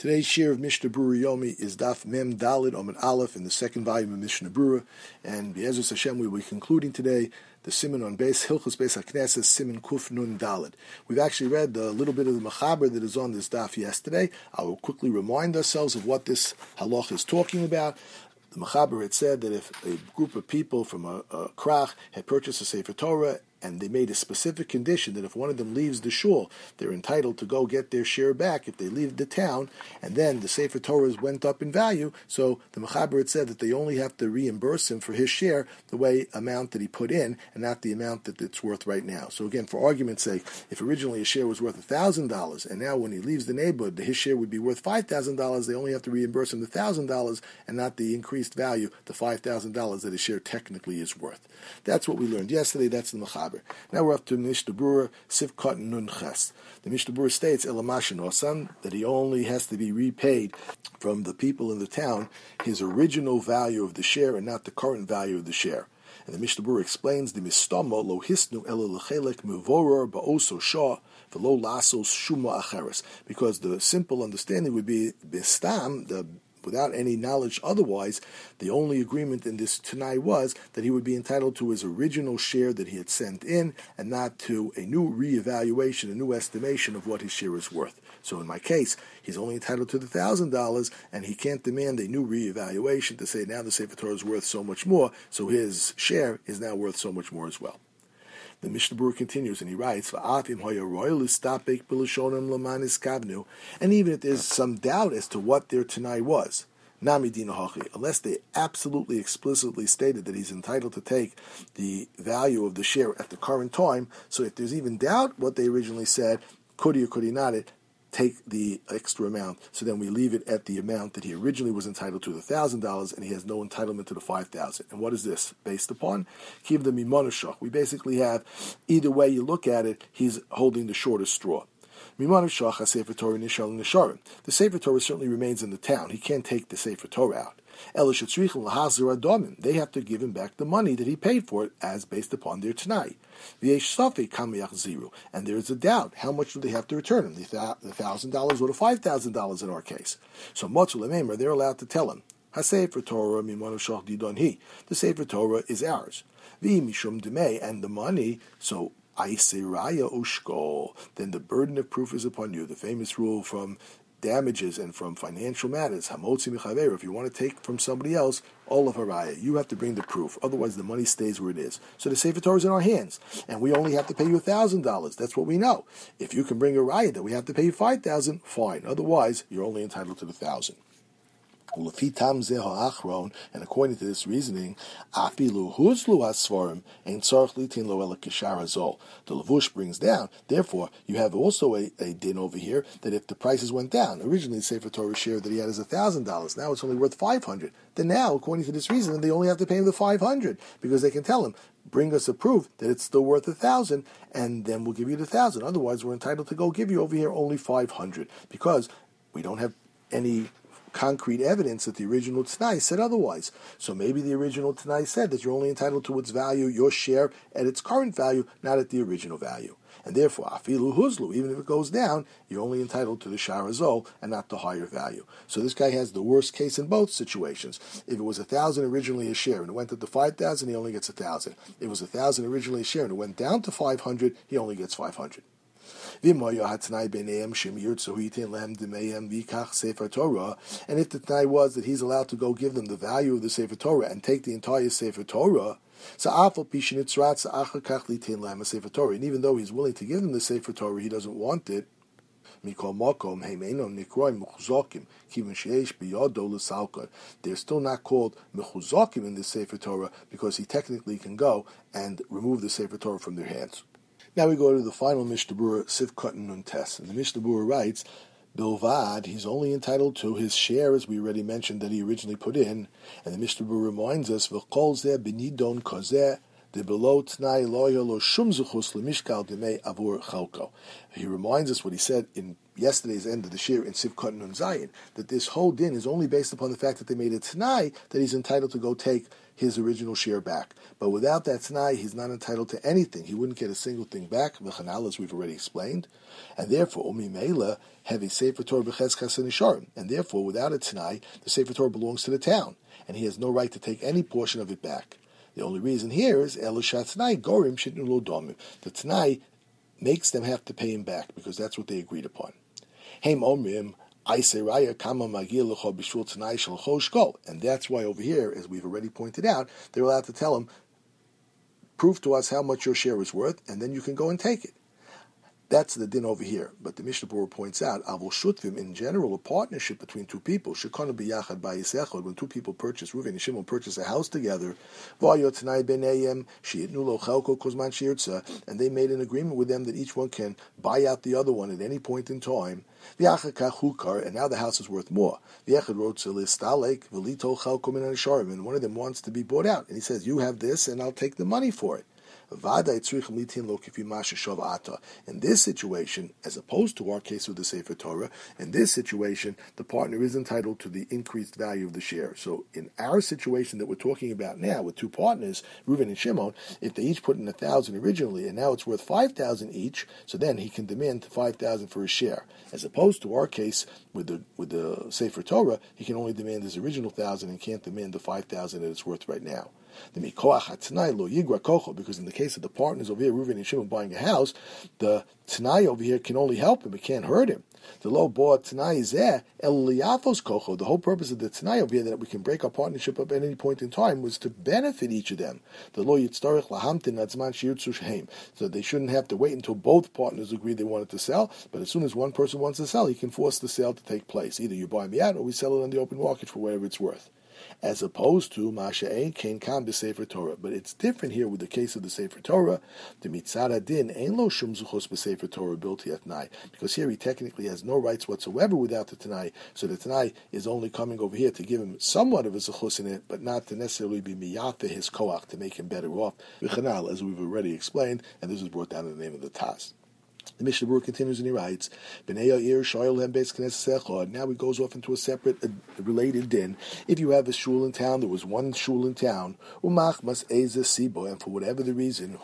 Today's share of Mishnah Berurah Yomi is Daf Mem Dalid Amud Aleph in the second volume of Mishnah Berurah, and Be'ezus Hashem we will be concluding today the Siman on Beis Hilchos Beis HaKnesses Siman Kuf Nun Dalid. We've actually read a little bit of the Mechaber that is on this Daf yesterday. I will quickly remind ourselves of what this halach is talking about. The Mechaber had said that if a group of people from a krach had purchased a Sefer Torah and they made a specific condition that if one of them leaves the shul, they're entitled to go get their share back if they leave the town, and then the Sefer Torahs went up in value, so the Mechaber had said that they only have to reimburse him for his share the way amount that he put in, and not the amount that it's worth right now. So again, for argument's sake, if originally a share was worth $1,000, and now when he leaves the neighborhood, his share would be worth $5,000, they only have to reimburse him the $1,000, and not the increased value, the $5,000 that his share technically is worth. That's what we learned yesterday, that's the Mechaber. Now we're up to Mishnah Berurah Sivkot Nun Ches. The Mishnah Berurah states Elamashin Osam that he only has to be repaid from the people in the town his original value of the share and not the current value of the share. And the Mishnah Berurah explains the Mistama lo hisnu ela lechelek mevoror ba'oso shah v'lo lasos shuma acheres, because the simple understanding would be bistam, without any knowledge otherwise, the only agreement in this Tanai was that he would be entitled to his original share that he had sent in, and not to a new reevaluation, a new estimation of what his share is worth. So in my case, he's only entitled to the $1,000, and he can't demand a new reevaluation to say now the Sefer Torah is worth so much more, so his share is now worth so much more as well. The Mishnah Berurah continues and he writes, and even if there's some doubt as to what their Tanai was, unless they absolutely explicitly stated that he's entitled to take the value of the share at the current time, so if there's even doubt what they originally said, could he or could he not take the extra amount, so then we leave it at the amount that he originally was entitled to, the $1,000, and he has no entitlement to the $5,000. And what is this based upon? Kiv the mimonashach. We basically have, either way you look at it, he's holding the shortest straw. Mimonashach ha Sefer Torah nishal nisharim. The Sefer Torah certainly remains in the town. He can't take the Sefer Torah out. They have to give him back the money that he paid for it, as based upon their Tanai. And there is a doubt, how much do they have to return him? The $1,000 or the $5,000 in our case. So they're allowed to tell him, the Sefer Torah is ours. And the money, so then the burden of proof is upon you. The famous rule from damages and from financial matters, if you want to take from somebody else, all of haraya, you have to bring the proof, otherwise the money stays where it is. So the Sefer Torah is in our hands, and we only have to pay you $1,000. That's what we know. If you can bring a raya that we have to pay you $5,000, fine. Otherwise, you're only entitled to the $1,000. And according to this reasoning, the Levush brings down. Therefore, you have also a din over here that if the prices went down, originally the Sefer Torah share that he had is $1,000. Now it's only worth $500. Then now, according to this reasoning, they only have to pay him the $500 because they can tell him, bring us a proof that it's still worth $1,000, and then we'll give you the $1,000. Otherwise, we're entitled to go give you over here only $500 because we don't have any concrete evidence that the original Tanai said otherwise. So maybe the original Tanai said that you're only entitled to its value, your share, at its current value, not at the original value. And therefore, afilu huzlu, even if it goes down, you're only entitled to the sharazol and not the higher value. So this guy has the worst case in both situations. If it was $1,000 originally a share and it went up to $5,000, he only gets $1,000. If it was $1,000 originally a share and it went down to $500, he only gets $500. And if the Tanai was that he's allowed to go give them the value of the Sefer Torah and take the entire Sefer Torah, and even though he's willing to give them the Sefer Torah, he doesn't want it. They're still not called mechuzakim in the Sefer Torah because he technically can go and remove the Sefer Torah from their hands. Now we go to the final Mishnah Berurah, Sivkot Nun Tes. And the Mishnah Berurah writes, Bilvad, he's only entitled to his share, as we already mentioned, that he originally put in. And the Mishnah Berurah reminds us, V'kol zeh b'nidon kozeh, de'belo t'nai lo yelo shum zuchus l'mishkal demei avur chalko. He reminds us what he said in yesterday's end of the shir in Sivkot Nun Zayin, that this whole din is only based upon the fact that they made a t'nai that he's entitled to go take his original share back. But without that t'nai, he's not entitled to anything. He wouldn't get a single thing back, v'chanal, as we've already explained. And therefore, Umi Meila have a Sefer Torah b'chezkas nisharim. And therefore, without a t'nai, the Sefer Torah belongs to the town, and he has no right to take any portion of it back. The only reason here is Elisha t'nai gorim shitnu lo domim. The t'nai makes them have to pay him back, because that's what they agreed upon. Heim omrim, and that's why over here, as we've already pointed out, they're allowed to tell him, prove to us how much your share is worth, and then you can go and take it. That's the din over here. But the Mishnah Berurah points out, Avol Shutvim, in general, a partnership between two people, Shekanu b'yachad b'yisechod, when two people purchase, Reuven and Shimon purchase a house together, V'ayot t'nai b'neihem, she'itnu lo chelko kozman she'yirtza, and they made an agreement with them that each one can buy out the other one at any point in time, and now the house is worth more. And one of them wants to be bought out, and he says, you have this, and I'll take the money for it. In this situation, as opposed to our case with the Sefer Torah, in this situation, the partner is entitled to the increased value of the share. So in our situation that we're talking about now, with two partners, Reuven and Shimon, if they each put in 1,000 originally, and now it's worth 5,000 each, so then he can demand 5,000 for his share. As opposed to our case with the Sefer Torah, he can only demand his original 1,000 and can't demand the 5,000 that it's worth right now. Because in the case of the partners over here, Reuven and Shimon buying a house, the t'nai over here can only help him; it can't hurt him. The lo bo t'nai is there el liyafos kocho. The whole purpose of the t'nai over here, that we can break our partnership up at any point in time, was to benefit each of them. The lo yitztarich lahamtin atzman sheyirtzu shehem. So they shouldn't have to wait until both partners agree they wanted to sell. But as soon as one person wants to sell, he can force the sale to take place. Either you buy me out, or we sell it on the open market for whatever it's worth. As opposed to Masha'en Kain Kam b'Sefer Torah. But it's different here with the case of the Sefer Torah. The Mitzad Adin Ein Lo Shum Zuchos b'Sefer Torah Bilti Atnai. Because here he technically has no rights whatsoever without the Tanai. So the Tanai is only coming over here to give him somewhat of a Zuchos in it, but not to necessarily be Miyafe his Koach, to make him better off. V'chanal, as we've already explained, and this is brought down in the name of the Taz. The Mishnah Berurah continues and he writes, now he goes off into a separate, related din. If you have a shul in town, there was one shul in town, and for whatever the reason,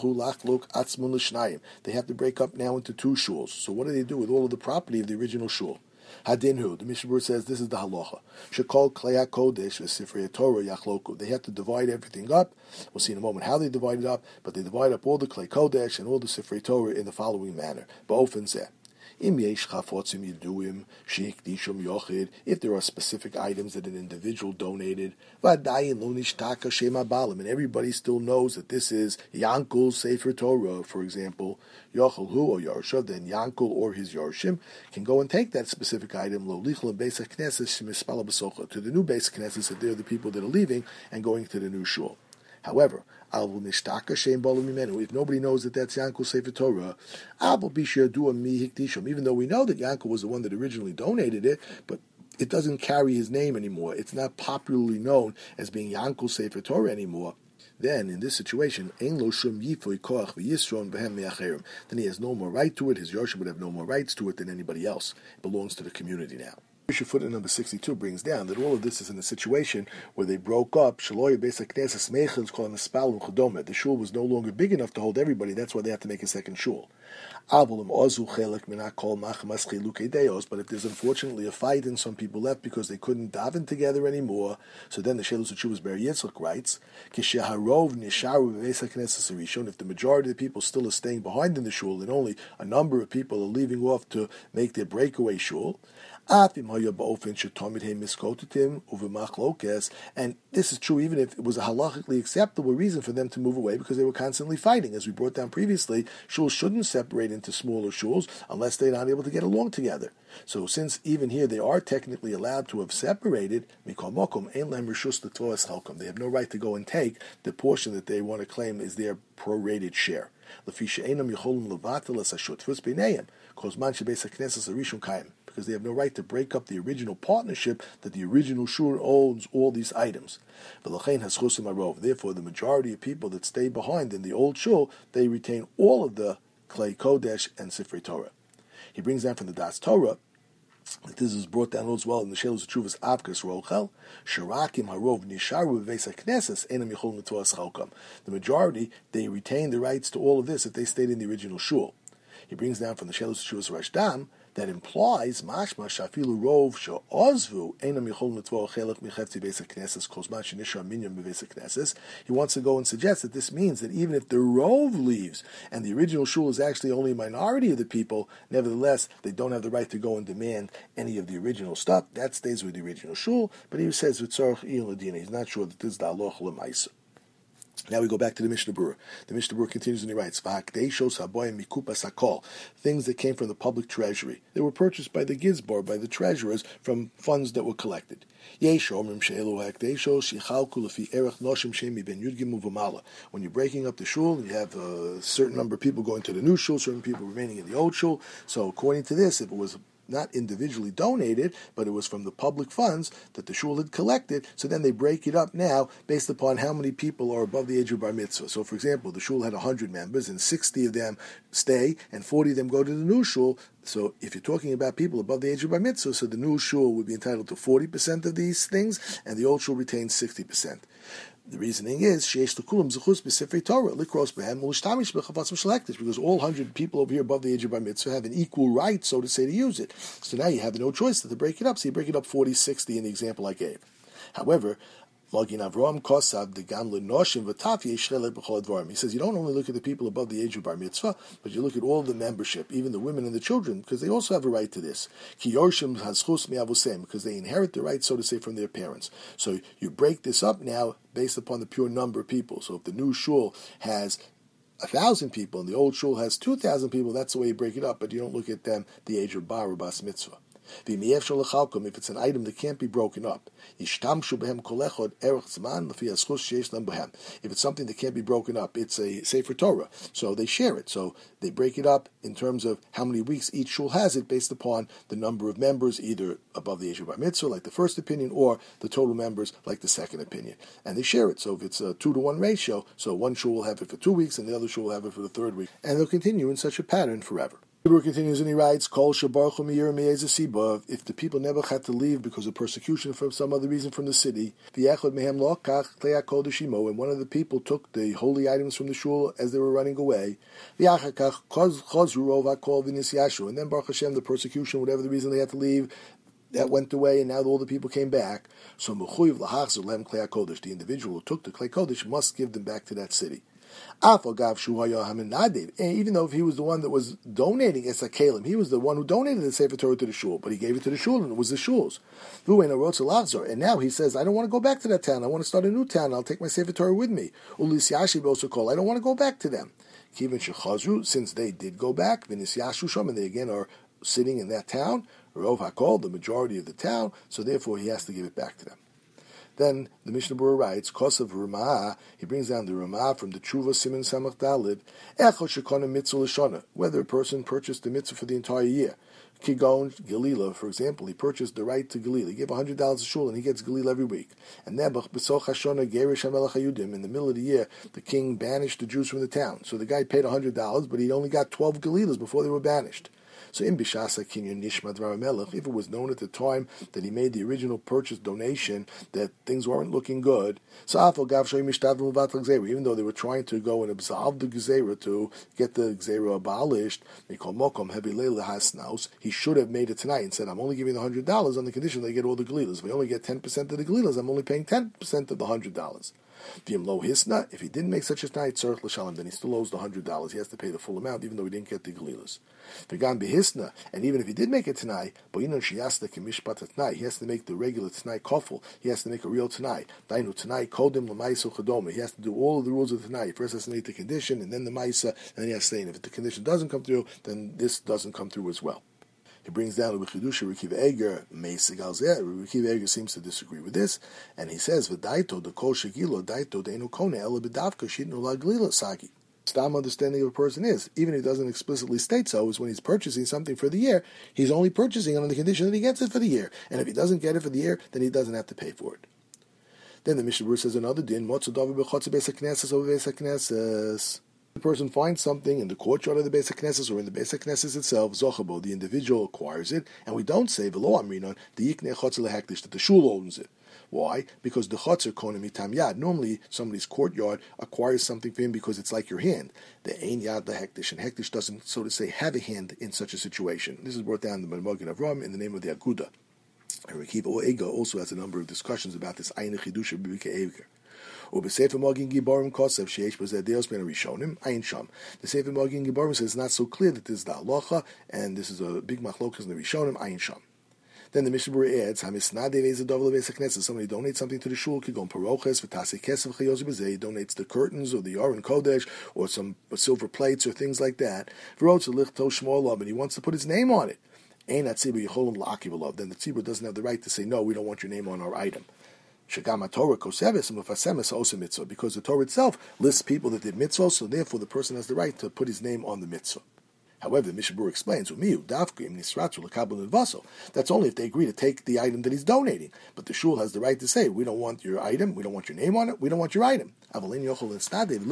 they have to break up now into two shuls. So what do they do with all of the property of the original shul? Hadinhu, the Mishnah Berurah says this is the halacha. Shekol klei hakodesh v'sifrei Torah yachloku. They have to divide everything up. We'll see in a moment how they divide it up, but they divide up all the klei kodesh and all the sifrei Torah in the following manner. Ba'ofen zeh. If there are specific items that an individual donated, and everybody still knows that this is Yankul's Sefer Torah, for example, Yochel Hu or Yarshav, then Yankul or his Yarshim can go and take that specific item to the new Beis Knesset, that they're the people that are leaving and going to the new shul. However, if nobody knows that that's Yankul's Sefer Torah, even though we know that Yankul was the one that originally donated it, but it doesn't carry his name anymore. It's not popularly known as being Yankul's Sefer Torah anymore. Then, in this situation, then he has no more right to it. His Yorshim would have no more rights to it than anybody else. It belongs to the community now. Footnote number 62 brings down that all of this is in a situation where they broke up. The shul was no longer big enough to hold everybody. That's why they have to make a second shul. But if there's unfortunately a fight and some people left because they couldn't daven together anymore, so then the Shelus Tshuvas Ber Yitzchak writes, if the majority of the people still are staying behind in the shul and only a number of people are leaving off to make their breakaway shul, and this is true even if it was a halachically acceptable reason for them to move away because they were constantly fighting. As we brought down previously, shuls shouldn't separate into smaller shuls unless they're not able to get along together. So since even here they are technically allowed to have separated, they have no right to go and take the portion that they want to claim is their prorated share. Because they have no right to break up the original partnership that the original shul owns all these items. Therefore, the majority of people that stay behind in the old shul, they retain all of the klei kodesh and sifrei Torah. He brings down from the Das Torah that this is brought down as well in the Shelos Tshuvas Avkas Rochel, Shirakim Harov Nisharu Vesa Knesses Enam Yichol Mituas Chalkam. The majority, they retain the rights to all of this if they stayed in the original shul. He brings down from the Shelos Tshuvas Rashdam that implies mashma shafilu rov she'ozvu enam yichol mitzvah chelak michefti beis haknesses kozman shenishar minyan beis haknesses. He wants to go and suggest that this means that even if the rov leaves and the original shul is actually only a minority of the people, nevertheless they don't have the right to go and demand any of the original stuff. That stays with the original shul. But he says v'tzorach il ladina. He's not sure that this is the halacha l'maisa. Now we go back to the Mishnah Berurah. The Mishnah Berurah continues and he writes, things that came from the public treasury. They were purchased by the Gizbar, by the treasurers, from funds that were collected. When you're breaking up the shul, you have a certain number of people going to the new shul, certain people remaining in the old shul. So according to this, if it was not individually donated, but it was from the public funds that the shul had collected, so then they break it up now based upon how many people are above the age of bar mitzvah. So for example, the shul had 100 members and 60 of them stay and 40 of them go to the new shul. So if you're talking about people above the age of bar mitzvah, so the new shul would be entitled to 40% of these things and the old shul retains 60%. The reasoning is because all 100 people over here above the age of bar mitzvah have an equal right, so to say, to use it. So now you have no choice to break it up. So you break it up 40-60 in the example I gave. However, he says you don't only look at the people above the age of bar mitzvah, but you look at all the membership, even the women and the children, because they also have a right to this. Because they inherit the right, so to say, from their parents. So you break this up now based upon the pure number of people. So if the new shul has 1,000 people and the old shul has 2,000 people, that's the way you break it up, but you don't look at them the age of bar or bas mitzvah. If it's an item that can't be broken up, if it's something that can't be broken up, it's a Sefer Torah, so they share it. So they break it up in terms of how many weeks each shul has it based upon the number of members, either above the age of bar mitzvah, like the first opinion, or the total members, like the second opinion. And they share it. So if it's a 2-to-1 ratio, so one shul will have it for 2 weeks and the other shul will have it for the third week. And they'll continue in such a pattern forever. The Berurah continues and he writes, if the people never had to leave because of persecution for some other reason from the city, and one of the people took the holy items from the shul as they were running away, and then Baruch Hashem, the persecution, whatever the reason they had to leave, that went away, and now all the people came back. So the individual who took the Klei Kodesh must give them back to that city. Even though if he was the one that was donating Esakalim, he was the one who donated the Sefer Torah to the shul, but he gave it to the shul, and it was the shul's. And now he says, I don't want to go back to that town. I want to start a new town. I'll take my Sefer Torah with me. Ulis Yashib also call. I don't want to go back to them. Since they did go back, and they again are sitting in that town, Rov HaKol, the majority of the town, so therefore he has to give it back to them. Then the Mishnah Berurah writes, Kosav Ramah, he brings down the Ramah from the Tshuva Siman Samach Dalid, Echol Shekona Mitzvah L'Shona, whether a person purchased the mitzvah for the entire year. Kigon Galila, for example, he purchased the right to Galila. He gave $100 to shul and he gets Galila every week. And Nebuch B'soch Hashona Gerish HaMelech HaYudim, in the middle of the year, the king banished the Jews from the town. So the guy paid $100, but he only got 12 Galilas before they were banished. So in Bishasa Kinyan Nishma Dvar HaMelech, if it was known at the time that he made the original purchase donation that things weren't looking good, so Afal Gav Shoy Mishtad V'Levat Gzeira, even though they were trying to go and absolve the Gzeira to get the Gzeira abolished, Mikol Mokom Hevilei Lehasnaus, he should have made it tonight and said, I'm only giving the $100 on the condition they get all the Galilas. If we only get 10% of the Galilas, I'm only paying 10% of the $100. If he didn't make such a night, then he still owes the $100. He has to pay the full amount, even though he didn't get the Galilas. And even if he did make it tonight, he has to make the regular tonight kofel. He has to make a real tonight. He has to do all of the rules of tonight. He first has to make the condition, and then the maisa, and then he has to say, and if the condition doesn't come through, then this doesn't come through as well. He brings down the Chidusha Rekiva Eger Meisigal Zeh. Rekiva Eger seems to disagree with this, and he says, "V'daito the kol shegilo daito deinu kone ela b'davka shitnu laglila sagi." Stam understanding of a person is, even if he doesn't explicitly state so, is when he's purchasing something for the year, he's only purchasing it on the condition that he gets it for the year, and if he doesn't get it for the year, then he doesn't have to pay for it. Then the Mishnah Berurah says another din, Motzu Davar b'chotzi beis haknesses over beis haknesses. The person finds something in the courtyard of the Beis HaKnesses or in the Beis HaKnesses itself, Zochabo, the individual acquires it, and we don't say, V'lo Amrinon, the Yiknei Chotzer Lehektish, that the shul owns it. Why? Because the Chotzer Konim Mitam Yad. Normally, somebody's courtyard acquires something for him because it's like your hand. The Ein Yad Lehektish, and Hektish doesn't, so to say, have a hand in such a situation. This is brought down in the Magen Avraham in the name of the Aguda. And Rekiva Oega also has a number of discussions about this Ein Chidusha B'Bike Eger. The Sefer Magen Giborim says it's not so clear that this is the halacha, and this is a big machlokas in the Rishonim, Ayin Sham. Then the Mishnah Berurah adds, somebody donates something to the shul, he donates the curtains or the Aron Kodesh or some silver plates or things like that, and he wants to put his name on it. Then the tzibur doesn't have the right to say, no, we don't want your name on our item. Because the Torah itself lists people that did mitzvah, so therefore the person has the right to put his name on the mitzvah. However, the Mishnah Berurah explains, that's only if they agree to take the item that he's donating. But the shul has the right to say, we don't want your item, we don't want your name on it, we don't want your item. This is brought down the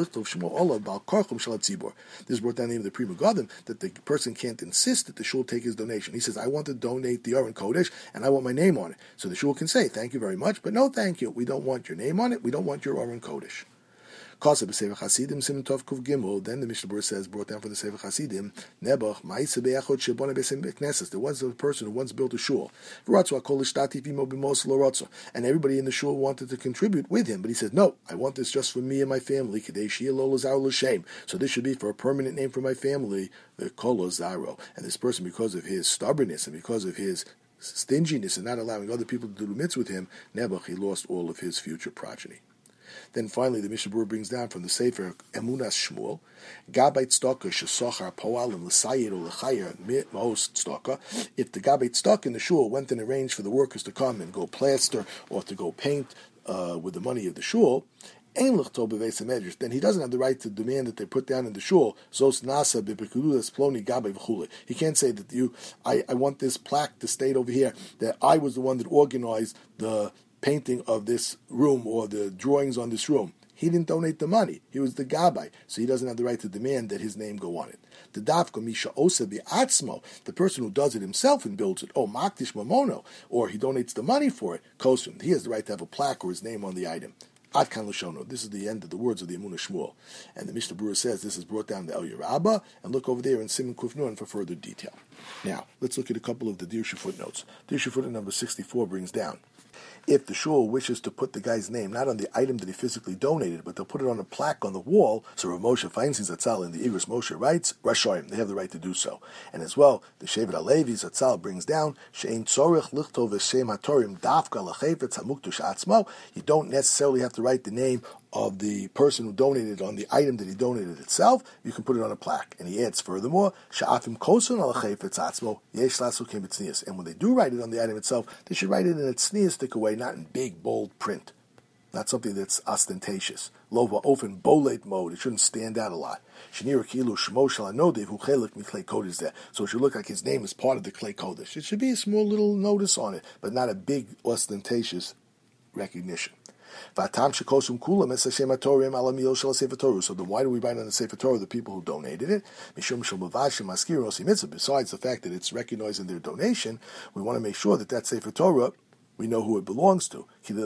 name of the Pri Megadim, that the person can't insist that the shul take his donation. He says, I want to donate the Aron Kodesh, and I want my name on it. So the shul can say, thank you very much, but no thank you. We don't want your name on it, we don't want your Aron Kodesh. Then the Mishnah Berurah says, brought down from the Sefer Chasidim, there was a person who once built a shul, and everybody in the shul wanted to contribute with him, but he said, no, I want this just for me and my family, so this should be for a permanent name for my family, the Kolo Zaro. And this person, because of his stubbornness and because of his stinginess and not allowing other people to do the mitzvah with him, Nebuch, he lost all of his future progeny. Then finally, the Mishnah Berurah brings down from the Sefer Emunas Shmuel, Gabait Tzedakah shesochar poalim l'sayir or l'chayer ma'os tzedakah. If the Gabait Tzedakah in the shul went and arranged for the workers to come and go plaster or to go paint with the money of the shul, then he doesn't have the right to demand that they put down in the shul. He can't say that I want this plaque to state over here that I was the one that organized the painting of this room or the drawings on this room. He didn't donate the money. He was the gabbai, so he doesn't have the right to demand that his name go on it. The dafka misha osa bi'atzmo, the person who does it himself and builds it, maktish mamono, or he donates the money for it, kosum, he has the right to have a plaque or his name on the item. Ad kan l'shono. This is the end of the words of the Emunah Shmuel. And the Mishnah Berurah says this is brought down to El Yerabah, and look over there in Siman Kuf Nun for further detail. Now, let's look at a couple of the Dirshu footnotes. Dirshu footnote number 64 brings down, if the shul wishes to put the guy's name not on the item that he physically donated, but they'll put it on a plaque on the wall, so Rav Moshe Feinstein Zatzal in the Igros Moshe writes, Rashoim, they have the right to do so. And as well, the Shevet HaLevi Zatzal brings down, She'ein tzorech lichtov v'shem hatorim dafka l'chayvetz hamukdush atzmo, you don't necessarily have to write the name of the person who donated on the item that he donated itself, you can put it on a plaque. And he adds furthermore, Sha'afim koson al chayfetz atzmo, yesh lasukim b'tznius. And when they do write it on the item itself, they should write it in a tzniustic way, not in big, bold print. Not something that's ostentatious. Lova ofen bolate mode, it shouldn't stand out a lot. Shnira kilu shmo shel hanodev hu chelik mi klei kodesh there. So it should look like his name is part of the klei kodesh. It should be a small little notice on it, but not a big, ostentatious recognition. So then why do we write on the Sefer Torah the people who donated it? Besides the fact that it's recognized in their donation, we want to make sure that that Sefer Torah, we know who it belongs to. So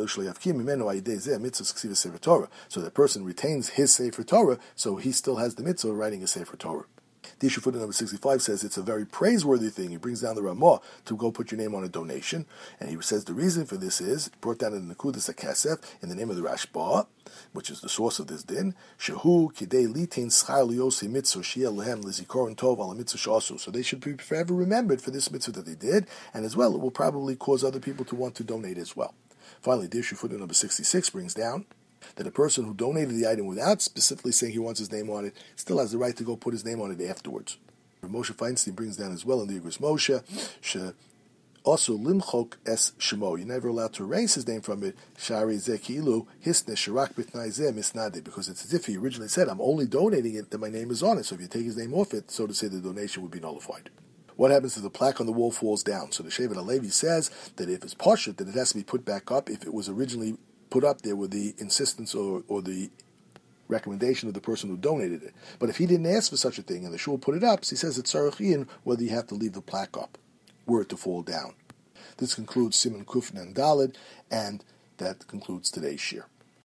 the person retains his Sefer Torah, so he still has the mitzvah of writing a Sefer Torah. The issue footnote number 65 says it's a very praiseworthy thing. He brings down the Ramah to go put your name on a donation, and he says the reason for this is brought down in the Nekudas HaKesef in the name of the Rashba, which is the source of this din. Shehu kidei litin schar liyosi mitzvah shiel lehem lizikoron tov ala mitzvah shasu. So they should be forever remembered for this mitzvah that they did, and as well it will probably cause other people to want to donate as well. Finally, the issue footnote number 66 brings down that a person who donated the item without specifically saying he wants his name on it still has the right to go put his name on it afterwards. Moshe Feinstein brings down as well in the Igros Moshe, also limchok es shemo. You're never allowed to erase his name from it. Shari zekilu hisne sharak bitnai zeh misnade, because it's as if he originally said, "I'm only donating it that my name is on it." So if you take his name off it, so to say, the donation would be nullified. What happens if the plaque on the wall falls down? So the Shevet HaLevi says that if it's pashut, that it has to be put back up. If it was originally put up there with the insistence or the recommendation of the person who donated it. But if he didn't ask for such a thing and the shul put it up, so he says it's tzarich whether you have to leave the plaque up, were it to fall down. This concludes Siman Kuf Nun Daled, and that concludes today's shir.